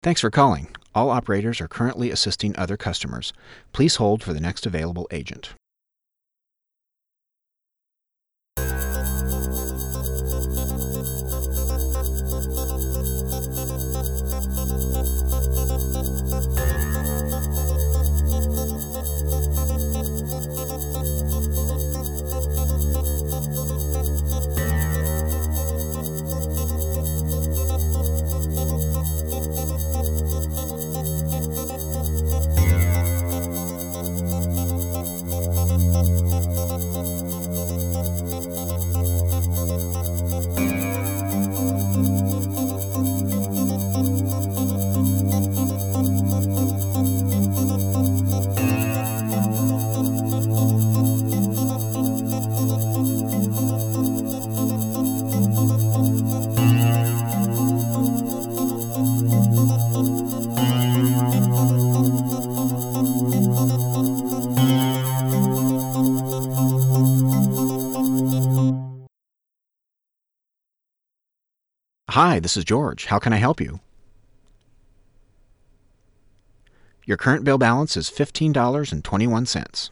Thanks for calling. All operators are currently assisting other customers. Please hold for the next available agent. Hi, this is George. How can I help you? Your current bill balance is $15.21.